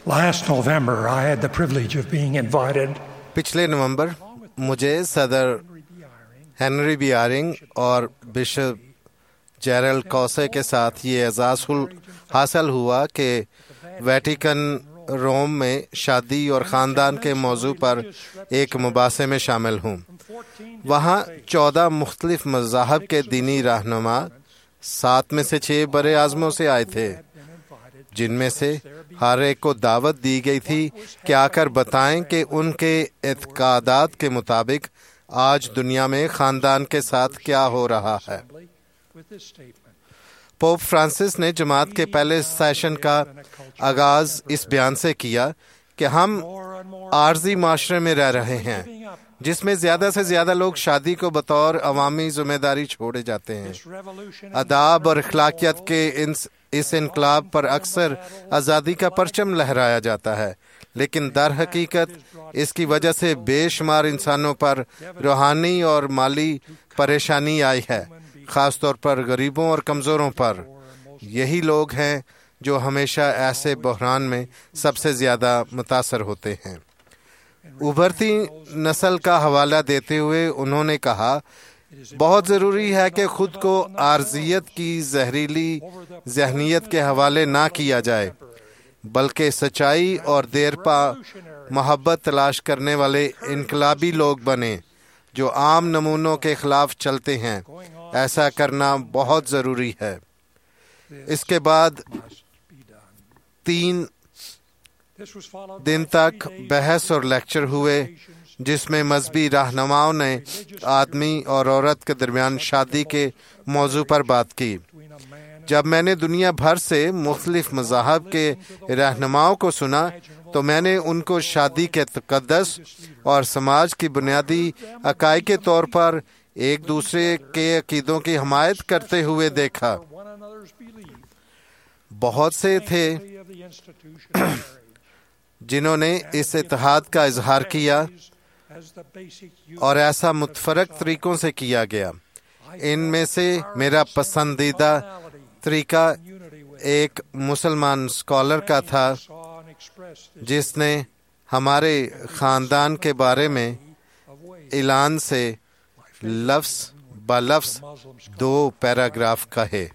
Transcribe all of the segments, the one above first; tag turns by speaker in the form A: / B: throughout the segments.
A: Last November, I had the privilege of being invited
B: پچھلے نومبر مجھے صدر ہنری بی آئرنگ اور بشپ جیرلڈ کوسے کے ساتھ یہ اعزاز حاصل ہوا کہ ویٹیکن روم میں شادی اور خاندان کے موضوع پر ایک مباحثے میں شامل ہوں۔ وہاں 14 مختلف مذاہب کے دینی رہنما 7 میں سے 6 بر اعظموں سے آئے تھے، جن میں سے ہر ایک کو دعوت دی گئی تھی کہ آ کر بتائیں کہ ان کے اعتقادات کے مطابق آج دنیا میں خاندان کے ساتھ کیا ہو رہا ہے۔ پوپ فرانسس نے جماعت کے پہلے سیشن کا آغاز اس بیان سے کیا کہ ہم عارضی معاشرے میں رہ رہے ہیں جس میں زیادہ سے زیادہ لوگ شادی کو بطور عوامی ذمہ داری چھوڑے جاتے ہیں۔ آداب اور اخلاقیات کے اس انقلاب پر اکثر آزادی کا پرچم لہرایا جاتا ہے، لیکن در حقیقت اس کی وجہ سے بے شمار انسانوں پر روحانی اور مالی پریشانی آئی ہے، خاص طور پر غریبوں اور کمزوروں پر۔ یہی لوگ ہیں جو ہمیشہ ایسے بحران میں سب سے زیادہ متاثر ہوتے ہیں۔ ابھرتی نسل کا حوالہ دیتے ہوئے انہوں نے کہا، بہت ضروری ہے کہ خود کو عارضیت کی زہریلی ذہنیت کے حوالے نہ کیا جائے، بلکہ سچائی اور دیرپا محبت تلاش کرنے والے انقلابی لوگ بنیں جو عام نمونوں کے خلاف چلتے ہیں۔ ایسا کرنا بہت ضروری ہے۔ اس کے بعد 3 دن تک بحث اور لیکچر ہوئے جس میں مذہبی رہنماؤں نے آدمی اور عورت کے درمیان شادی کے موضوع پر بات کی۔ جب میں نے دنیا بھر سے مختلف مذاہب کے رہنماؤں کو سنا تو میں نے ان کو شادی کے تقدس اور سماج کی بنیادی عقائد کے طور پر ایک دوسرے کے عقیدوں کی حمایت کرتے ہوئے دیکھا۔ بہت سے تھے جنہوں نے اس اتحاد کا اظہار کیا اور ایسا متفرق طریقوں سے کیا گیا۔ ان میں سے میرا پسندیدہ طریقہ ایک مسلمان اسکالر کا تھا جس نے ہمارے خاندان کے بارے میں اعلان سے لفظ بلفظ 2 پیراگراف کہے۔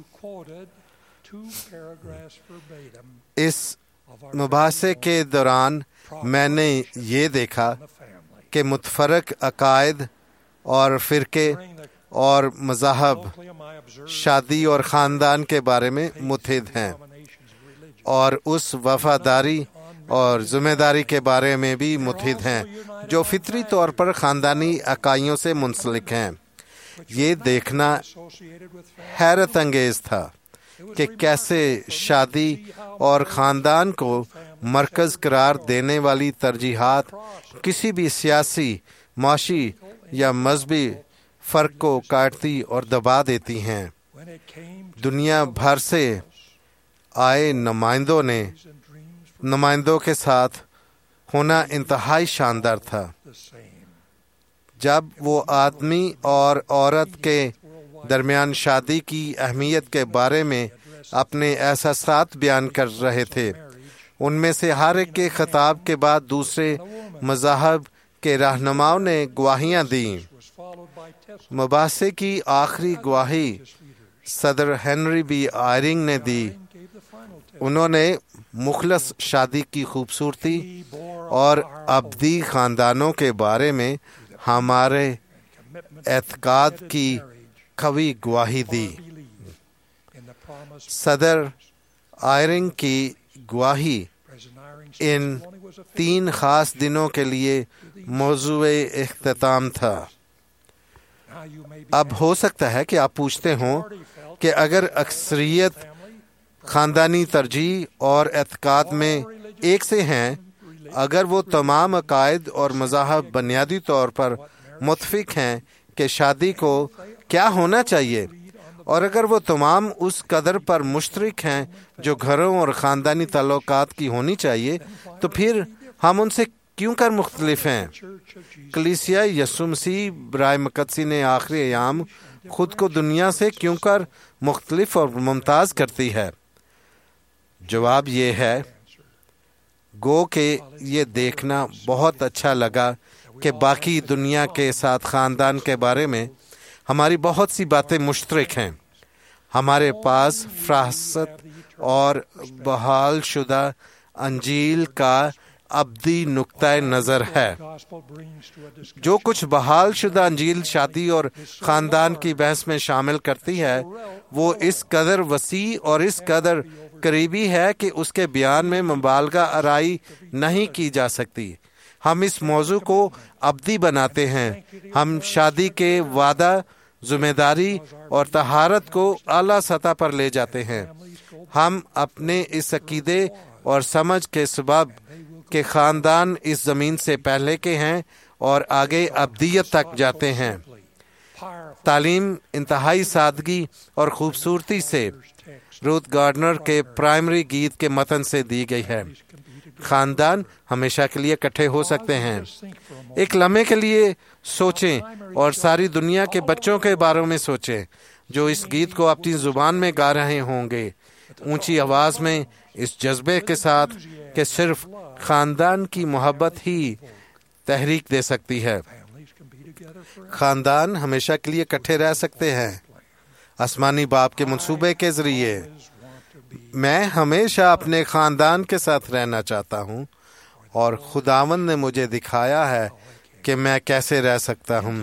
B: اس مباحثے کے دوران میں نے یہ دیکھا کہ متفرق عقائد اور فرقے اور مذاہب شادی اور خاندان کے بارے میں متحد ہیں، اور اس وفاداری اور ذمہ داری کے بارے میں بھی متحد ہیں جو فطری طور پر خاندانی عقائدوں سے منسلک ہیں۔ یہ دیکھنا حیرت انگیز تھا کہ کیسے شادی اور خاندان کو مرکز قرار دینے والی ترجیحات کسی بھی سیاسی، معاشی یا مذہبی فرق کو کاٹتی اور دبا دیتی ہیں۔ دنیا بھر سے آئے نمائندوں کے ساتھ ہونا انتہائی شاندار تھا۔ جب وہ آدمی اور عورت کے درمیان شادی کی اہمیت کے بارے میں اپنے احساسات بیان کر رہے تھے، ان میں سے ہر ایک کے خطاب کے بعد دوسرے مذاہب کے رہنماؤں نے گواہیاں دیں۔ مباحثے کی آخری گواہی صدر ہنری بی آئرنگ نے دی۔ انہوں نے مخلص شادی کی خوبصورتی اور ابدی خاندانوں کے بارے میں ہمارے اعتقاد کی قوی گواہی دی۔ صدر آئرنگ کی گواہی ان 3 خاص دنوں کے لیے موضوع اختتام تھا۔ اب ہو سکتا ہے کہ آپ پوچھتے ہوں کہ اگر اکثریت خاندانی ترجیح اور اعتقاد میں ایک سے ہیں، اگر وہ تمام عقائد اور مذاہب بنیادی طور پر متفق ہیں کہ شادی کو کیا ہونا چاہیے، اور اگر وہ تمام اس قدر پر مشترک ہیں جو گھروں اور خاندانی تعلقات کی ہونی چاہیے، تو پھر ہم ان سے کیوں کر مختلف ہیں؟ کلیسیا یسوع مسیح برائے مقدسی نے آخری ایام خود کو دنیا سے کیوں کر مختلف اور ممتاز کرتی ہے؟ جواب یہ ہے گو کہ یہ دیکھنا بہت اچھا لگا کہ باقی دنیا کے ساتھ خاندان کے بارے میں ہماری بہت سی باتیں مشترک ہیں. ہمارے پاس فراست اور بحال شدہ انجیل کا ابدی نقطۂ نظر ہے. جو کچھ بحال شدہ انجیل شادی اور خاندان کی بحث میں شامل کرتی ہے وہ اس قدر وسیع اور اس قدر قریبی ہے کہ اس کے بیان میں مبالغہ آرائی نہیں کی جا سکتی. ہم اس موضوع کو ابدی بناتے ہیں. ہم شادی کے وعدہ، ذمہ داری اور طہارت کو اعلیٰ سطح پر لے جاتے ہیں. ہم اپنے اس عقیدے اور سمجھ کے سبب کہ خاندان اس زمین سے پہلے کے ہیں اور آگے ابدیت تک جاتے ہیں. تعلیم انتہائی سادگی اور خوبصورتی سے روتھ گارڈنر کے پرائمری گیت کے متن سے دی گئی ہے. خاندان ہمیشہ کے لیے اکٹھے ہو سکتے ہیں. ایک لمحے کے لیے سوچیں اور ساری دنیا کے بچوں کے بارے میں سوچیں جو اس گیت کو اپنی زبان میں گا رہے ہوں گے، اونچی آواز میں، اس جذبے کے ساتھ کہ صرف خاندان کی محبت ہی تحریک دے سکتی ہے. خاندان ہمیشہ کے لیے اکٹھے رہ سکتے ہیں آسمانی باپ کے منصوبے کے ذریعے. میں ہمیشہ اپنے خاندان کے ساتھ رہنا چاہتا ہوں اور خداوند نے مجھے دکھایا ہے کہ میں کیسے رہ سکتا ہوں.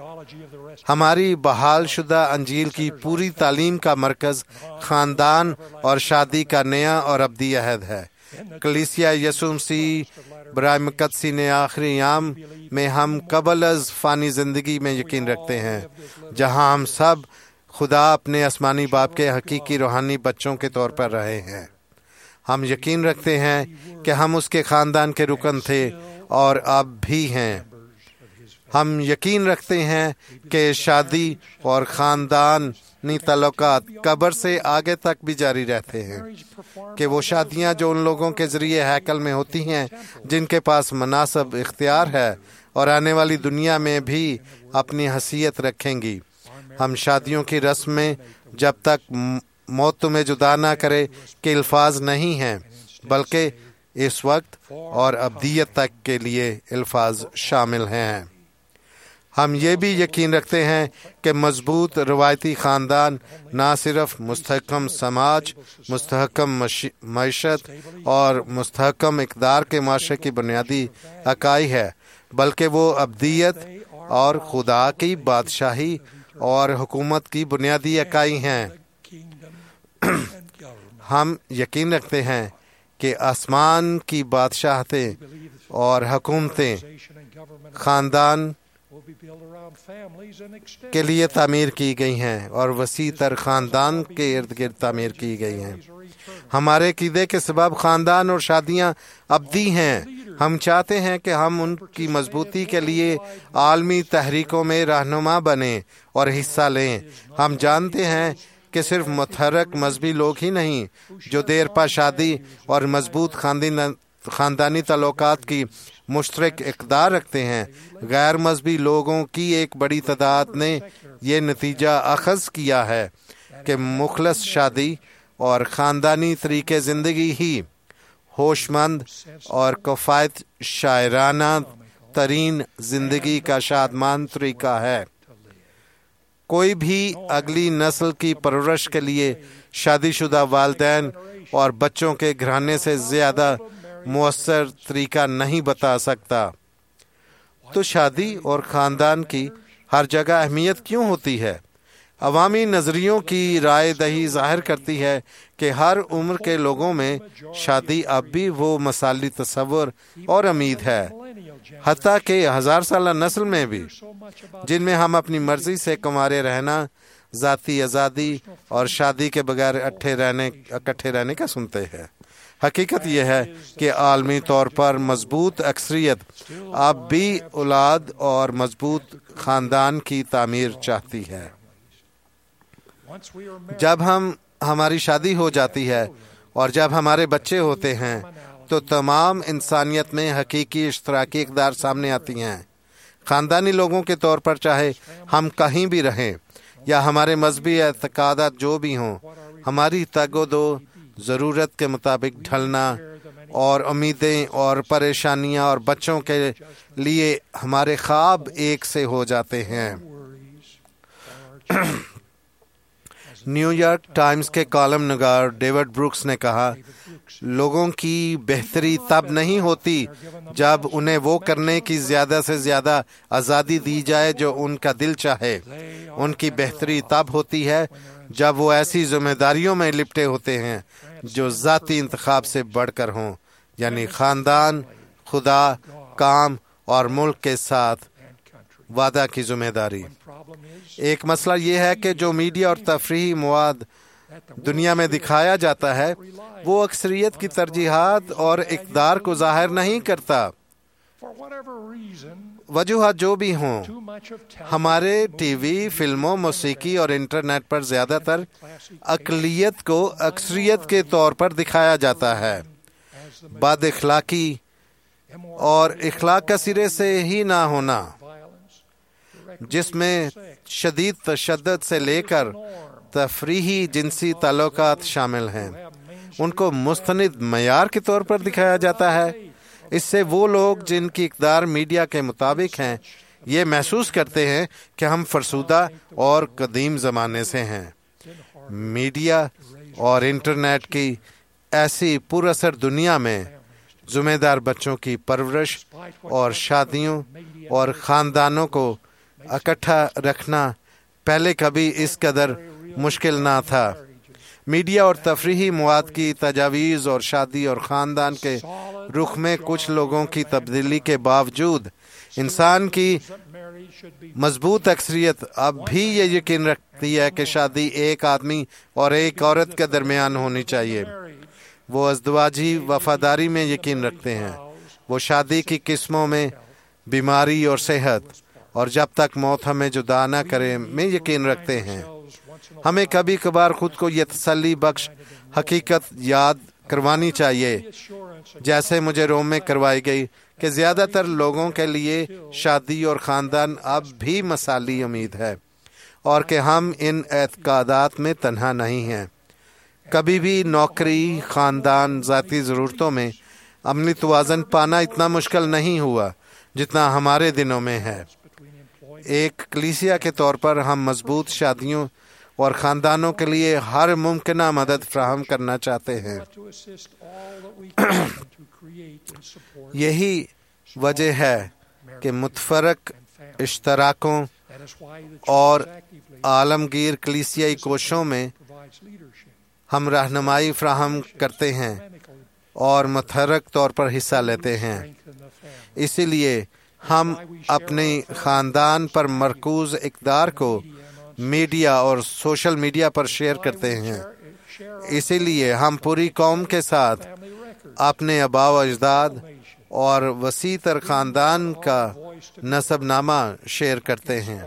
B: ہماری بحال شدہ انجیل کی پوری تعلیم کا مرکز خاندان اور شادی کا نیا اور ابدی عہد ہے. کلیسیا یسوع مسیح برائے مقدسی نے آخری ایام میں ہم قبل از فانی زندگی میں یقین رکھتے ہیں جہاں ہم سب خدا اپنے آسمانی باپ کے حقیقی روحانی بچوں کے طور پر رہے ہیں. ہم یقین رکھتے ہیں کہ ہم اس کے خاندان کے رکن تھے اور اب بھی ہیں. ہم یقین رکھتے ہیں کہ شادی اور خاندانی تعلقات قبر سے آگے تک بھی جاری رہتے ہیں، کہ وہ شادیاں جو ان لوگوں کے ذریعے ہیکل میں ہوتی ہیں جن کے پاس مناسب اختیار ہے اور آنے والی دنیا میں بھی اپنی حیثیت رکھیں گی. ہم شادیوں کی رسم میں جب تک موت تمہیں جدا نہ کرے کہ الفاظ نہیں ہیں، بلکہ اس وقت اور ابدیت تک کے لیے الفاظ شامل ہیں. ہم یہ بھی یقین رکھتے ہیں کہ مضبوط روایتی خاندان نہ صرف مستحکم سماج، مستحکم معیشت اور مستحکم اقدار کے معاشرے کی بنیادی اکائی ہے، بلکہ وہ ابدیت اور خدا کی بادشاہی اور حکومت کی بنیادی اکائی ہیں. ہم یقین رکھتے ہیں کہ آسمان کی بادشاہتیں اور حکومتیں خاندان کے لیے تعمیر کی گئی ہیں اور وسیع تر خاندان کے ارد گرد تعمیر کی گئی ہیں. ہمارے عقیدے کے سبب خاندان اور شادیاں ابدی ہیں. ہم چاہتے ہیں کہ ہم ان کی مضبوطی کے لیے عالمی تحریکوں میں رہنما بنیں اور حصہ لیں. ہم جانتے ہیں کہ صرف متحرک مذہبی لوگ ہی نہیں جو دیر پا شادی اور مضبوط خاندانی تعلقات کی مشترک اقدار رکھتے ہیں. غیر مذہبی لوگوں کی ایک بڑی تعداد نے یہ نتیجہ اخذ کیا ہے کہ مخلص شادی اور خاندانی طریقے زندگی ہی ہوش مند اور کفایت شاعرانہ ترین زندگی کا شادمان طریقہ ہے. کوئی بھی اگلی نسل کی پرورش کے لیے شادی شدہ والدین اور بچوں کے گھرانے سے زیادہ مؤثر طریقہ نہیں بتا سکتا. تو شادی اور خاندان کی ہر جگہ اہمیت کیوں ہوتی ہے؟ عوامی نظریوں کی رائے دہی ظاہر کرتی ہے کہ ہر عمر کے لوگوں میں شادی اب بھی وہ مثالی تصور اور امید ہے، حتیٰ کہ 1000 سالہ نسل میں بھی، جن میں ہم اپنی مرضی سے کنوارے رہنا، ذاتی آزادی اور شادی کے بغیر اکٹھے رہنے کا سنتے ہیں. حقیقت یہ ہے کہ عالمی طور پر مضبوط اکثریت اب بھی اولاد اور مضبوط خاندان کی تعمیر چاہتی ہے. جب ہماری شادی ہو جاتی ہے اور جب ہمارے بچے ہوتے ہیں تو تمام انسانیت میں حقیقی اشتراکی اقدار سامنے آتی ہیں. خاندانی لوگوں کے طور پر چاہے ہم کہیں بھی رہیں یا ہمارے مذہبی اعتقادات جو بھی ہوں، ہماری تگ و دو، ضرورت کے مطابق ڈھلنا اور امیدیں اور پریشانیاں اور بچوں کے لیے ہمارے خواب ایک سے ہو جاتے ہیں۔ نیو یارک ٹائمز کے کالم نگار ڈیوڈ بروکس نے کہا، لوگوں کی بہتری تب نہیں ہوتی جب انہیں وہ کرنے کی زیادہ سے زیادہ آزادی دی جائے جو ان کا دل چاہے۔ ان کی بہتری تب ہوتی ہے جب وہ ایسی ذمہ داریوں میں لپٹے ہوتے ہیں جو ذاتی انتخاب سے بڑھ کر ہوں، یعنی خاندان، خدا، کام اور ملک کے ساتھ وعدہ کی ذمہ داری۔ ایک مسئلہ یہ ہے کہ جو میڈیا اور تفریحی مواد دنیا میں دکھایا جاتا ہے وہ اکثریت کی ترجیحات اور اقدار کو ظاہر نہیں کرتا۔ وجوہات جو بھی ہوں، ہمارے ٹی وی، فلموں، موسیقی اور انٹرنیٹ پر زیادہ تر اقلیت کو اکثریت کے طور پر دکھایا جاتا ہے۔ بد اخلاقی اور اخلاق کا سرے سے ہی نہ ہونا، جس میں شدید تشدد سے لے کر تفریحی جنسی تعلقات شامل ہیں، ان کو مستند معیار کے طور پر دکھایا جاتا ہے۔ اس سے وہ لوگ جن کی اقدار میڈیا کے مطابق ہیں یہ محسوس کرتے ہیں کہ ہم فرسودہ اور قدیم زمانے سے ہیں۔ میڈیا اور انٹرنیٹ کی ایسی پر اثر دنیا میں ذمہ دار بچوں کی پرورش اور شادیوں اور خاندانوں کو اکٹھا رکھنا پہلے کبھی اس قدر مشکل نہ تھا۔ میڈیا اور تفریحی مواد کی تجاویز اور شادی اور خاندان کے رخ میں کچھ لوگوں کی تبدیلی کے باوجود انسان کی مضبوط اکثریت اب بھی یہ یقین رکھتی ہے کہ شادی ایک آدمی اور ایک عورت کے درمیان ہونی چاہیے۔ وہ ازدواجی وفاداری میں یقین رکھتے ہیں۔ وہ شادی کی قسموں میں بیماری اور صحت اور جب تک موت ہمیں جدا نہ کرے میں یقین رکھتے ہیں۔ ہمیں کبھی کبھار خود کو یہ تسلی بخش حقیقت یاد کروانی چاہیے، جیسے مجھے روم میں کروائی گئی، کہ زیادہ تر لوگوں کے لیے شادی اور خاندان اب بھی مثالی امید ہے، اور کہ ہم ان اعتقادات میں تنہا نہیں ہیں۔ کبھی بھی نوکری، خاندان، ذاتی ضرورتوں میں عملی توازن پانا اتنا مشکل نہیں ہوا جتنا ہمارے دنوں میں ہے۔ ایک کلیسیا کے طور پر ہم مضبوط شادیوں اور خاندانوں کے لیے ہر ممکنہ مدد فراہم کرنا چاہتے ہیں۔ یہی وجہ ہے کہ متفرق اشتراکوں اور عالمگیر کلیسیائی کوششوں میں ہم رہنمائی فراہم کرتے ہیں اور متحرک طور پر حصہ لیتے ہیں۔ اسی لیے ہم اپنے خاندان پر مرکوز اقدار کو میڈیا اور سوشل میڈیا پر شیئر کرتے ہیں۔ اسی لیے ہم پوری قوم کے ساتھ اپنے آباء و اجداد اور وسیع تر خاندان کا نسب نامہ شیئر کرتے ہیں۔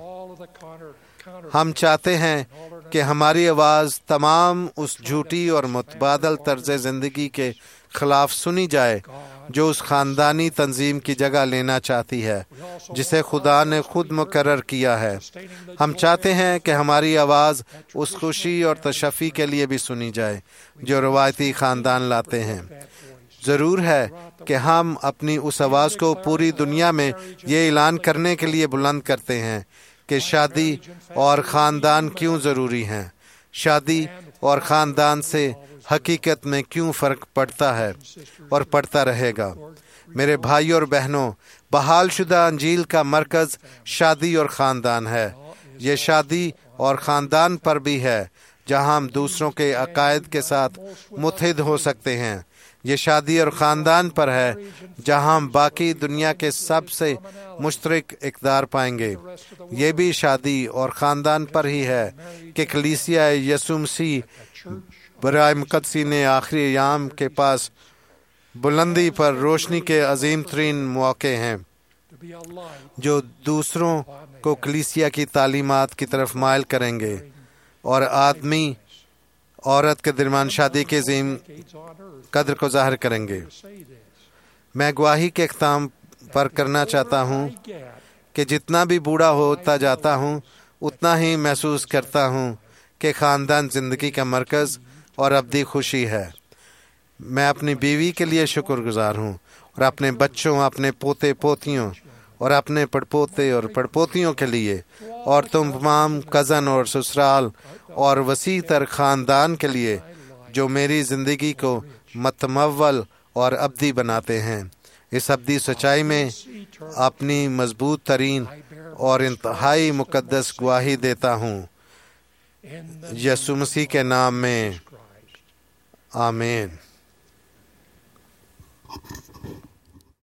B: ہم چاہتے ہیں کہ ہماری آواز تمام اس جھوٹی اور متبادل طرز زندگی کے خلاف سنی جائے جو اس خاندانی تنظیم کی جگہ لینا چاہتی ہے جسے خدا نے خود مقرر کیا ہے۔ ہم چاہتے ہیں کہ ہماری آواز اس خوشی اور تشفی کے لیے بھی سنی جائے جو روایتی خاندان لاتے ہیں۔ ضرور ہے کہ ہم اپنی اس آواز کو پوری دنیا میں یہ اعلان کرنے کے لیے بلند کرتے ہیں کہ شادی اور خاندان کیوں ضروری ہیں، شادی اور خاندان سے حقیقت میں کیوں فرق پڑتا ہے اور پڑتا رہے گا۔ میرے بھائی اور بہنوں، بحال شدہ انجیل کا مرکز شادی اور خاندان ہے۔ یہ شادی اور خاندان پر بھی ہے جہاں ہم دوسروں کے عقائد کے ساتھ متحد ہو سکتے ہیں۔ یہ شادی اور خاندان پر ہے جہاں ہم باقی دنیا کے سب سے مشترک اقدار پائیں گے۔ یہ بھی شادی اور خاندان پر ہی ہے کہ کلیسیا یسوع مسیح برائے مقدسین آخری ایام کے پاس بلندی پر روشنی کے عظیم ترین مواقع ہیں جو دوسروں کو کلیسیا کی تعلیمات کی طرف مائل کریں گے اور آدمی عورت کے درمیان شادی کے عظیم قدر کو ظاہر کریں گے۔ میں گواہی کے اختتام پر کرنا چاہتا ہوں کہ جتنا بھی بوڑھا ہوتا جاتا ہوں اتنا ہی محسوس کرتا ہوں کہ خاندان زندگی کا مرکز اور ابدی خوشی ہے۔ میں اپنی بیوی کے لیے شکر گزار ہوں اور اپنے بچوں، اپنے پوتے پوتیوں اور اپنے پڑپوتے اور پڑپوتیوں کے لیے، اور تمام کزن اور سسرال اور وسیع تر خاندان کے لیے جو میری زندگی کو متمول اور ابدی بناتے ہیں۔ اس ابدی سچائی میں اپنی مضبوط ترین اور انتہائی مقدس گواہی دیتا ہوں، یسوع مسیح کے نام میں، آمین۔